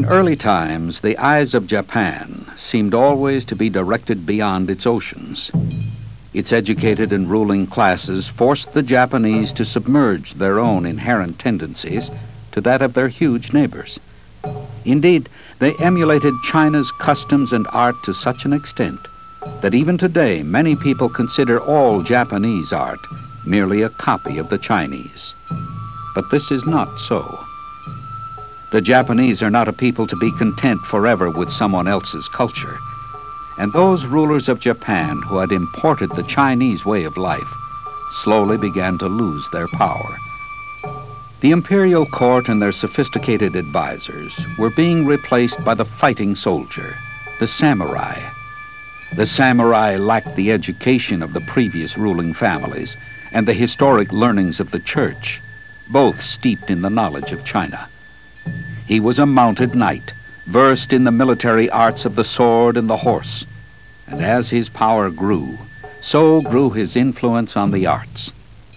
early times, the eyes of Japan seemed always to be directed beyond its oceans. Its educated and ruling classes forced the Japanese to submerge their own inherent tendencies to that of their huge neighbors. Indeed, they emulated China's customs and art to such an extent that even today many people consider all Japanese art merely a copy of the Chinese. But this is not so. The Japanese are not a people to be content forever with someone else's culture. And those rulers of Japan who had imported the Chinese way of life slowly began to lose their power. The imperial court and their sophisticated advisors were being replaced by the fighting soldier, the samurai. The samurai lacked the education of the previous ruling families and the historic learnings of the church, both steeped in the knowledge of China. He was a mounted knight, versed in the military arts of the sword and the horse, and as his power grew, so grew his influence on the arts.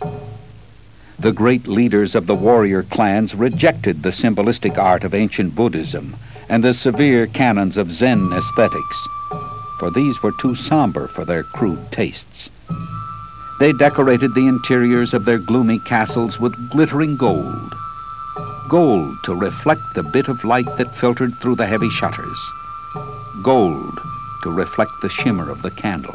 The great leaders of the warrior clans rejected the symbolistic art of ancient Buddhism and the severe canons of Zen aesthetics, for these were too somber for their crude tastes. They decorated the interiors of their gloomy castles with glittering gold, gold to reflect the bit of light that filtered through the heavy shutters, gold to reflect the shimmer of the candle.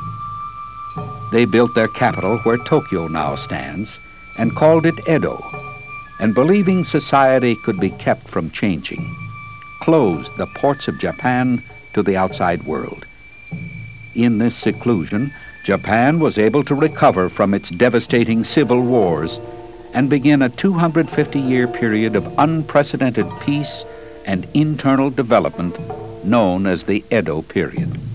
They built their capital where Tokyo now stands and called it Edo, and believing society could be kept from changing, closed the ports of Japan to the outside world. In this seclusion, Japan was able to recover from its devastating civil wars and begin a 250-year period of unprecedented peace and internal development known as the Edo period.